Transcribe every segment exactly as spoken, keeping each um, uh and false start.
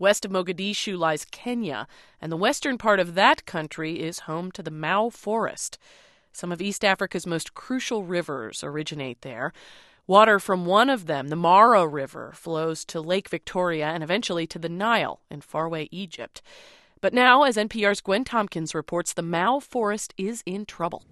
West of Mogadishu lies Kenya, and the western part of that country is home to the Mau Forest. Some of East Africa's most crucial rivers originate there. Water from one of them, the Mara River, flows to Lake Victoria and eventually to the Nile in faraway Egypt. But now, as N P R's Gwen Tompkins reports, the Mau Forest is in trouble.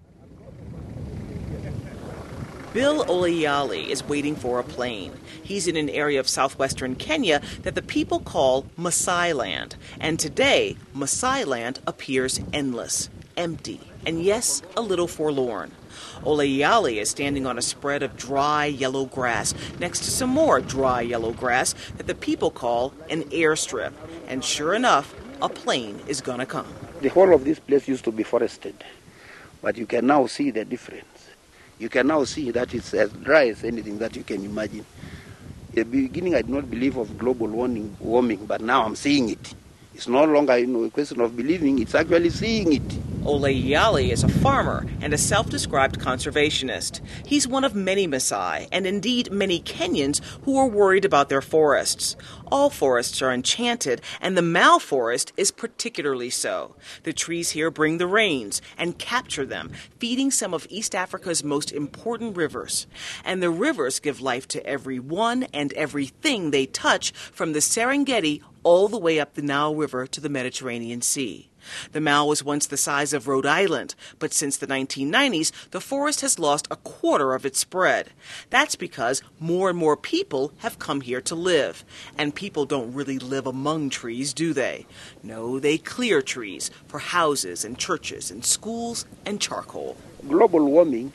Bill Oleiyali is waiting for a plane. He's in an area of southwestern Kenya that the people call Maasai Land. And today, Maasai Land appears endless, empty, and yes, a little forlorn. Oleiyali is standing on a spread of dry yellow grass next to some more dry yellow grass that the people call an airstrip. And sure enough, a plane is gonna come. The whole of this place used to be forested, but you can now see the difference. You can now see that it's as dry as anything that you can imagine. In the beginning, I did not believe of global warming, warming, but now I'm seeing it. It's no longer you know, a question of believing, it's actually seeing it. Oleiyali is a farmer and a self-described conservationist. He's one of many Maasai, and indeed many Kenyans, who are worried about their forests. All forests are enchanted, and the Mau Forest is particularly so. The trees here bring the rains and capture them, feeding some of East Africa's most important rivers. And the rivers give life to everyone and everything they touch, from the Serengeti all the way up the Nile River to the Mediterranean Sea. The Mau was once the size of Rhode Island, but since the nineteen nineties, the forest has lost a quarter of its spread. That's because more and more people have come here to live. And people don't really live among trees, do they? No, they clear trees for houses and churches and schools and charcoal. Global warming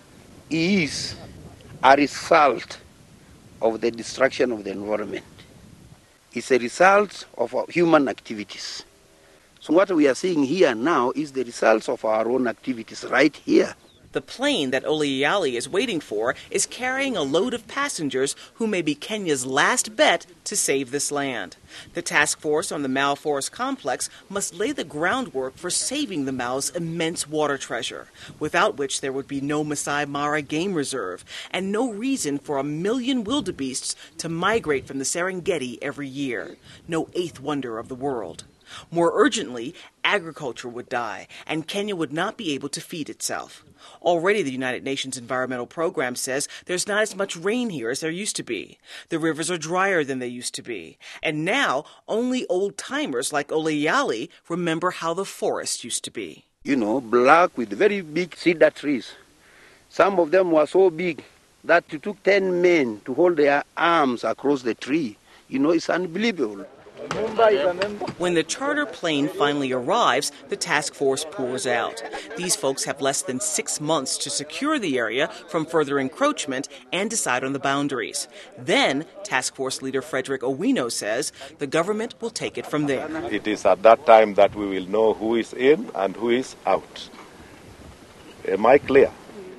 is a result of the destruction of the environment. It's a result of our human activities. So what we are seeing here now is the results of our own activities right here. The plane that Oleiyali is waiting for is carrying a load of passengers who may be Kenya's last bet to save this land. The task force on the Mau Forest Complex must lay the groundwork for saving the Mau's immense water treasure, without which there would be no Masai Mara Game Reserve and no reason for a million wildebeests to migrate from the Serengeti every year. No eighth wonder of the world. More urgently, agriculture would die, and Kenya would not be able to feed itself. Already the United Nations Environmental Program says there's not as much rain here as there used to be. The rivers are drier than they used to be. And now, only old-timers like Oleiyali remember how the forest used to be. You know, black with very big cedar trees. Some of them were so big that it took ten men to hold their arms across the tree. You know, it's unbelievable. When the charter plane finally arrives, the task force pours out. These folks have less than six months to secure the area from further encroachment and decide on the boundaries. Then, task force leader Frederick Owino says the government will take it from there. It is at that time that we will know who is in and who is out. Am I clear?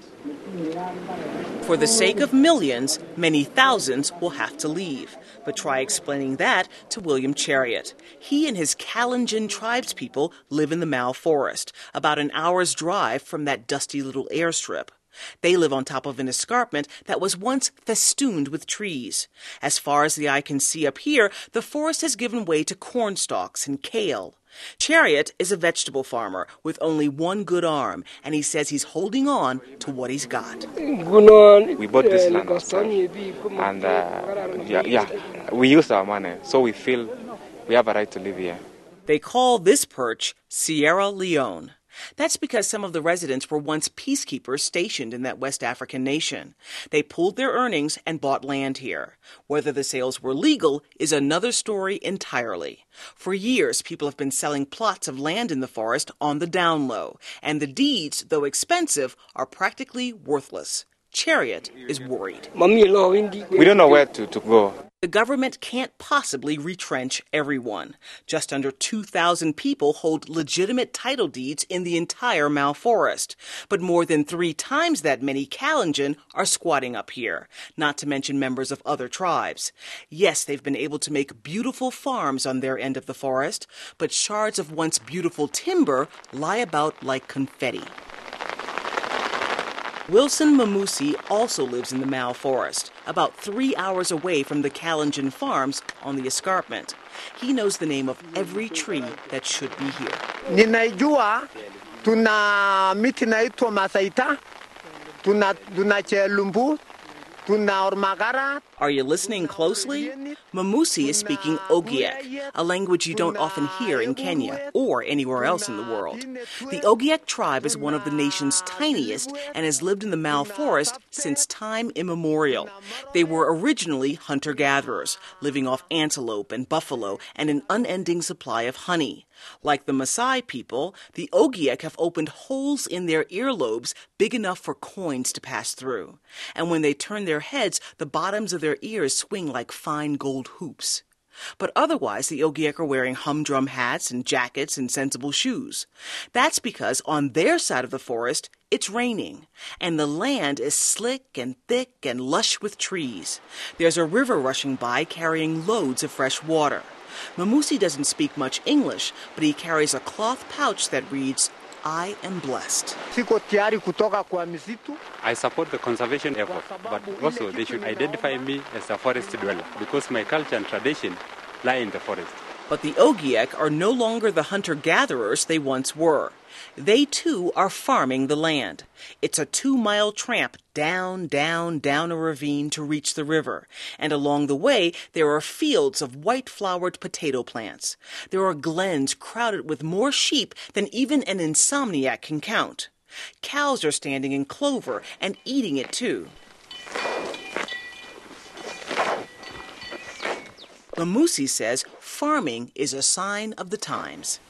For the sake of millions, many thousands will have to leave. But try explaining that to William Chariot. He and his Kalenjin tribespeople live in the Mau Forest, about an hour's drive from that dusty little airstrip. They live on top of an escarpment that was once festooned with trees. As far as the eye can see up here, the forest has given way to corn stalks and kale. Chariot is a vegetable farmer with only one good arm, and he says he's holding on to what he's got. We bought this land ourselves, and uh, yeah, yeah, we use our money, so we feel we have a right to live here. They call this perch Sierra Leone. That's because some of the residents were once peacekeepers stationed in that West African nation. They pooled their earnings and bought land here. Whether the sales were legal is another story entirely. For years, people have been selling plots of land in the forest on the down low, and the deeds, though expensive, are practically worthless. Chariot is worried. We don't know where to, to go. The government can't possibly retrench everyone. Just under two thousand people hold legitimate title deeds in the entire Mau Forest. But more than three times that many Kalenjin are squatting up here, not to mention members of other tribes. Yes, they've been able to make beautiful farms on their end of the forest, but shards of once beautiful timber lie about like confetti. Wilson Mamusi also lives in the Mau Forest, about three hours away from the Kalenjin farms on the escarpment. He knows the name of every tree that should be here. Ninaijua tuna miti naitwa Masaita, tuna tuna Chelumbu, tuna Ormagara. Are you listening closely? Mamusi is speaking Ogiek, a language you don't often hear in Kenya or anywhere else in the world. The Ogiek tribe is one of the nation's tiniest and has lived in the Mau Forest since time immemorial. They were originally hunter-gatherers, living off antelope and buffalo and an unending supply of honey. Like the Maasai people, the Ogiek have opened holes in their earlobes big enough for coins to pass through. And when they turn their heads, the bottoms of their ears swing like fine gold hoops. But otherwise, the Ogiek are wearing humdrum hats and jackets and sensible shoes. That's because on their side of the forest, it's raining, and the land is slick and thick and lush with trees. There's a river rushing by carrying loads of fresh water. Mamusi doesn't speak much English, but he carries a cloth pouch that reads, I am blessed. I support the conservation effort, but also they should identify me as a forest dweller because my culture and tradition lie in the forest. But the Ogiek are no longer the hunter-gatherers they once were. They, too, are farming the land. It's a two-mile tramp down, down, down a ravine to reach the river. And along the way, there are fields of white-flowered potato plants. There are glens crowded with more sheep than even an insomniac can count. Cows are standing in clover and eating it, too. Mamusi says farming is a sign of the times.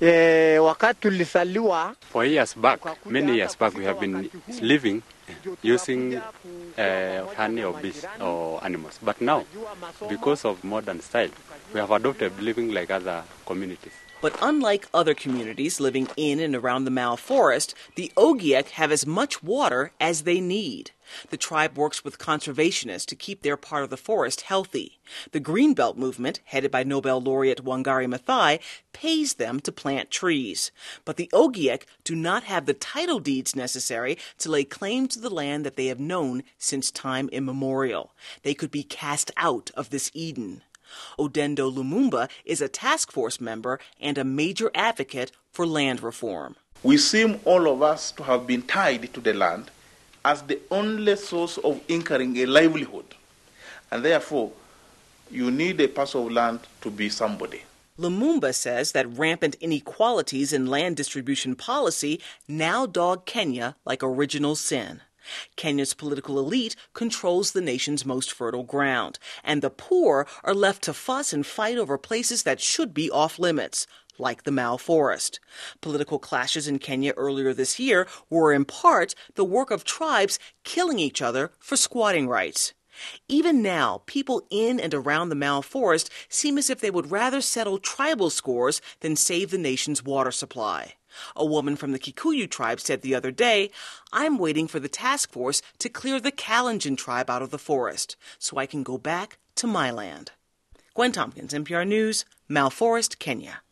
For years back, many years back, we have been living using uh, honey or bees or animals. But now, because of modern style, we have adopted living like other communities. But unlike other communities living in and around the Mau Forest, the Ogiek have as much water as they need. The tribe works with conservationists to keep their part of the forest healthy. The Greenbelt movement, headed by Nobel laureate Wangari Maathai, pays them to plant trees. But the Ogiek do not have the title deeds necessary to lay claim to the land that they have known since time immemorial. They could be cast out of this Eden. Odendo Lumumba is a task force member and a major advocate for land reform. We seem, all of us, to have been tied to the land as the only source of incurring a livelihood. And therefore, you need a parcel of land to be somebody. Lumumba says that rampant inequalities in land distribution policy now dog Kenya like original sin. Kenya's political elite controls the nation's most fertile ground, and the poor are left to fuss and fight over places that should be off limits, like the Mau Forest. Political clashes in Kenya earlier this year were in part the work of tribes killing each other for squatting rights. Even now, people in and around the Mau Forest seem as if they would rather settle tribal scores than save the nation's water supply. A woman from the Kikuyu tribe said the other day, I'm waiting for the task force to clear the Kalenjin tribe out of the forest so I can go back to my land. Gwen Tompkins, N P R News, Mau Forest, Kenya.